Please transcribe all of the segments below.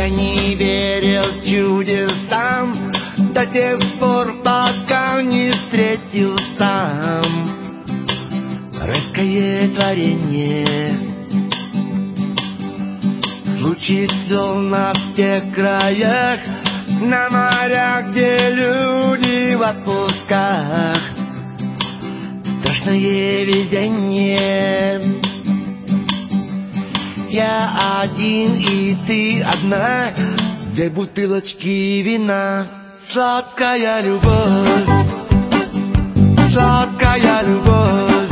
Я не верил чудесам до тех пор, пока не встретил сам райское творение. Случится на тех краях, на морях, где люди в отпусках. Страшное везение. Я один и ты одна, две бутылочки вина. Сладкая любовь, сладкая любовь.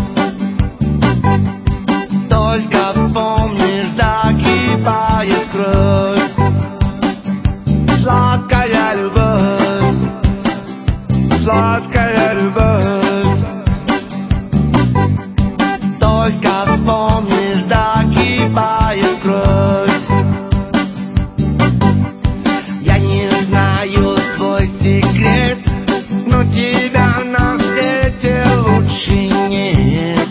Только помнишь, закипает кровь. Сладкая любовь, сладкая любовь. Только помнишь, закипает кровь. Я не знаю свой секрет, но тебя на свете лучше нет.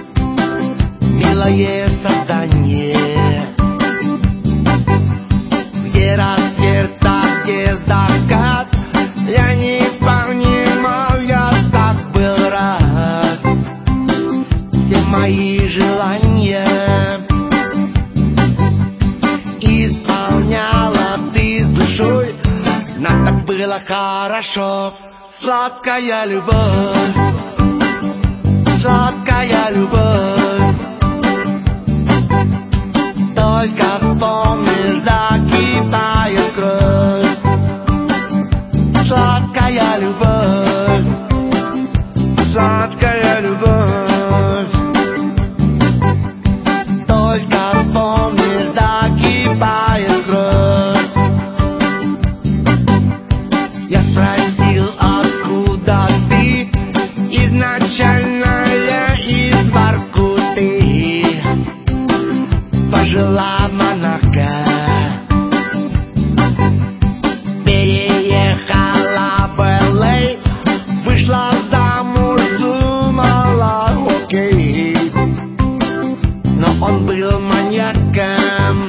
Милое создание, где рассвет, а где закат. Я не понимал, я так был рад. Все мои желания исполняла ты с душой. Нам так было хорошо. Сладкая любовь, сладкая любовь. Только помнишь, закипает кровь. Сладкая любовь, сладкая любовь. Только помнишь, закипает кровь. Я спросил, откуда ты? Изначально я из Воркуты. Пожила в Монако, переехала в Л.А., вышла замуж, думала, окей. Но он был маньяком,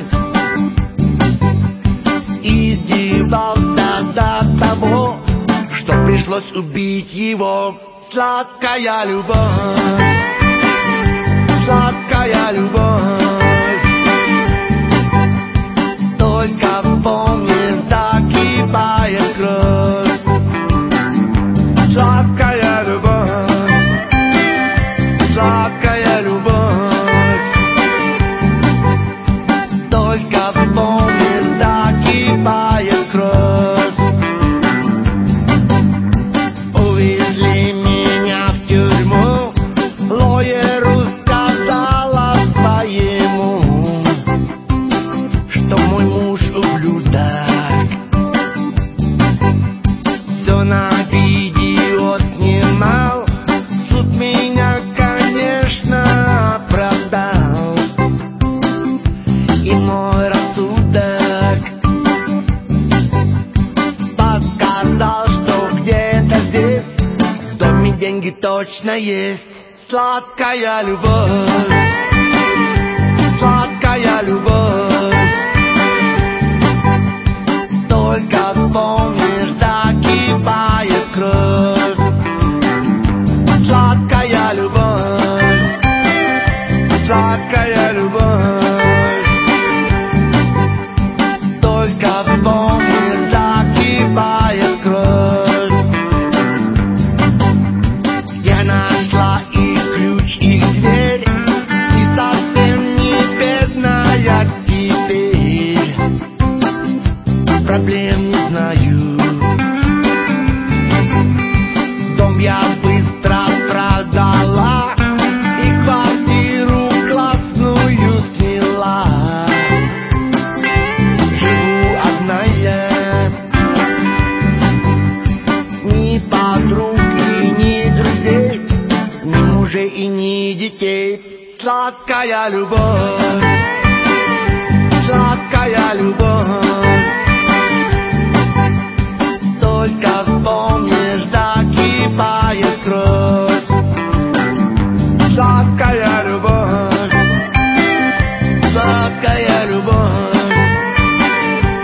издевался до того, что пришлось убить его. Сладкая любовь, сладкая любовь. Только помнишь, закипает кровь. Сладкая любовь, сладкая любовь. Только помнишь, закипает кровь. Увезли меня в тюрьму, лоеру сказала своему, что мой муж ублюдок. Все на видео снимал, суд меня, конечно, оправдал. И мой рассудок подсказал, что где-то здесь в доме деньги точно есть. Сладкая любовь, сладкая любовь. Только помнишь, закипает кровь. Сладкая любовь, сладкая любовь. Только помнишь, закипает кровь. Я нашла их ключ, их дверь, и совсем не бедная теперь. Проблем не знаю. Дом я быстро продала и квартиру классную сняла. Живу одна я, ни подруг и ни друзей, ни мужей и ни детей. Сладкая любовь, сладкая любовь. Только помнишь, закипает кровь. Сладкая любовь, сладкая любовь.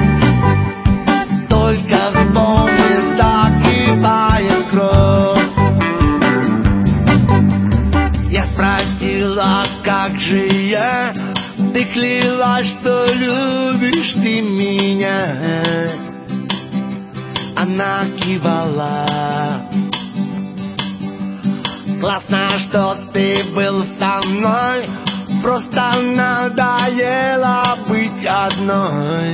любишь ты меня? Она кивала. Классно, что ты был со мной. Просто надоело быть одной.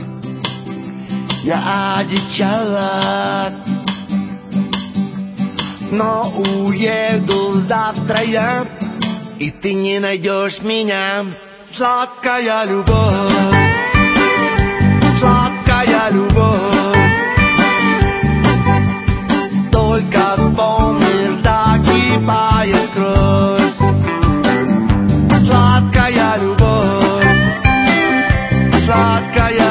Я одичала, но уеду завтра я, и ты не найдешь меня. Сладкая любовь, сладкая любовь. Только помнишь, закипает кровь. Сладкая любовь, сладкая